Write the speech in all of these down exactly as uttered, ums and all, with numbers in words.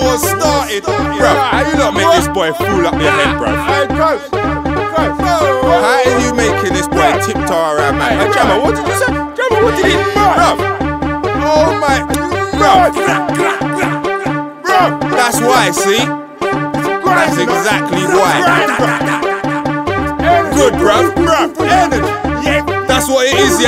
was started. Bruv, how you not make this boy fool up your head, bruv? Hey, coach. Coach. How are you making this boy tiptoe around, man? Hey, Jammer, what did you say? Jammer, what did he do? Bruv. Oh my. Bruv. Bruv. That's why, see? That's exactly why. Good, bruv. Bruv. Energy. That's what it is,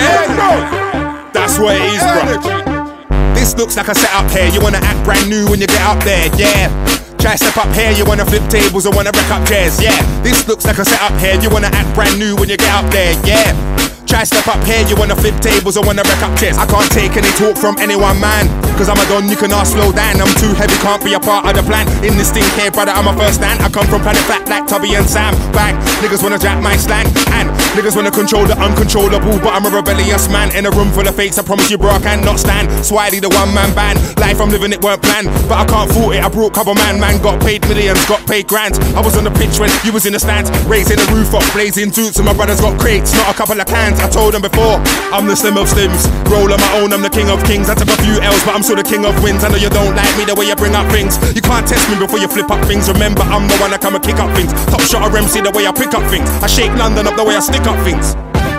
yeah? That's what it is, bruv. This looks like a setup here. You wanna act brand new when you get up there, yeah. Try step up here, you wanna flip tables or wanna wreck up chairs, yeah. This looks like a setup here. You wanna act brand new when you get up there, yeah. Try step up here, you wanna flip tables or wanna wreck up chairs. I can't take any talk from anyone, man, cause I'm a don, you can ask slow down. I'm too heavy, can't be a part of the plan. In this thing here, brother, I'm a first stand. I come from planet flat like Tubby and Sam. Bang, niggas wanna jack my slang, and niggas wanna control the uncontrollable, but I'm a rebellious man. In a room full of fakes, I promise you bro, I cannot stand. Swiley the one man band, life I'm living it weren't planned, but I can't fault it, I brought cover man. Man got paid millions, got paid grands. I was on the pitch when you was in the stands, raising the roof up, blazing suits, and my brothers got crates, not a couple of cans. I told them before, I'm the slim of slims, roll on my own, I'm the king of kings. I took a few L's, but I'm still the king of wins. I know you don't like me the way you bring up things. You can't test me before you flip up things. Remember, I'm the one that come and kick up things. Top shot of M C the way I pick up things. I shake London up the way I stick up things.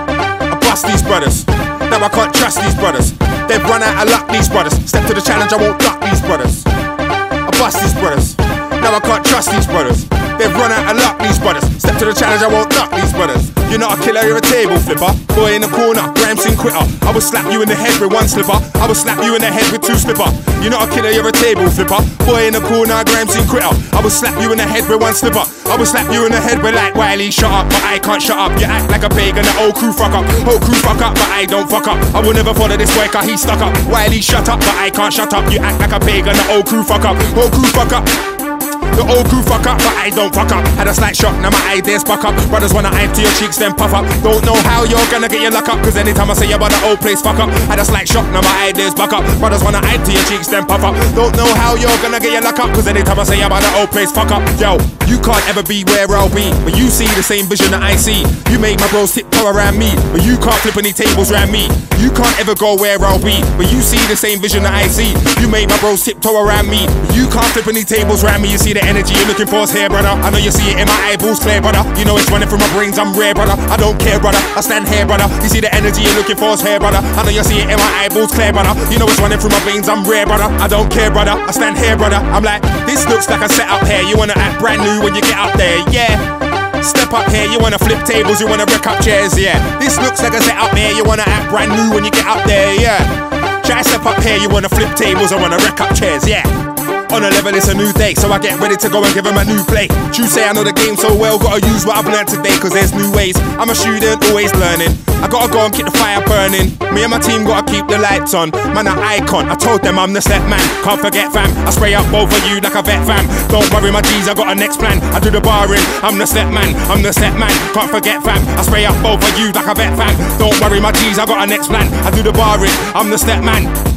I bust these brothers, now I can't trust these brothers. They've run out of luck, these brothers. Step to the challenge, I won't duck these brothers. I bust these brothers, now I can't trust these brothers. They've run out of luck, these brothers. Step to the challenge, I won't duck these brothers. You're not a killer, you're a table flipper. Boy in the corner, Gramson quitter. I will slap you in the head with one slipper. I will slap you in the head with two slipper. You're not a killer, you're a table flipper. Boy in the corner, Gramson quitter. I will slap you in the head with one slipper. I will slap you in the head with like Wiley, shut up, but I can't shut up. You act like a pagan, the whole crew fuck up. Whole crew fuck up, but I don't fuck up. I will never follow this boy, cause he stuck up. Wiley, shut up, but I can't shut up. You act like a pagan, the whole crew fuck up. Whole crew fuck up. The old crew fuck up, but I don't fuck up. Had a slight shock, now my ideas fuck up. Brothers wanna eye to your cheeks, then puff up. Don't know how you're gonna get your luck up, cause anytime I say about the old place fuck up. Had a slight shock, now my ideas fuck up. Brothers wanna eye to your cheeks, then puff up. Don't know how you're gonna get your luck up, cause anytime I say about the old place fuck up. Yo, you can't ever be where I'll be, but you see the same vision that I see. You make my bros tiptoe around me, but you can't flip any tables around me. You can't ever go where I'll be, but you see the same vision that I see. You make my bros tiptoe around me, but you can't flip any tables around me. You see the energy you're looking for here, brother. I know you see it in my eyeballs clear, brother. You know it's running through my brains, I'm rare, brother. I don't care, brother, I stand here, brother. You see the energy you're looking for here, brother. I know you see it in my eyeballs clear, brother. You know it's running through my veins, I'm rare, brother. I don't care, brother, I stand here, brother. I'm like, this looks like a setup here. You wanna act brand new when you get up there, yeah. Step up here, you wanna flip tables, you wanna wreck up chairs, yeah. This looks like a setup here. You wanna act brand new when you get up there, yeah. Try step up here, you wanna flip tables, I wanna wreck up chairs, yeah. On a level it's a new day, so I get ready to go and give him a new play. True say I know the game so well, gotta use what I've learned today, cause there's new ways. I'm a student, always learning. I gotta go and keep the fire burning. Me and my team gotta keep the lights on. Man, an icon, I told them I'm the step man. Can't forget fam, I spray up both of you like a vet fam. Don't worry my G's, I got a next plan. I do the barring, I'm the step man, I'm the step man. Can't forget fam, I spray up both of you like a vet fam. Don't worry my G's, I got a next plan. I do the barring, I'm the step man.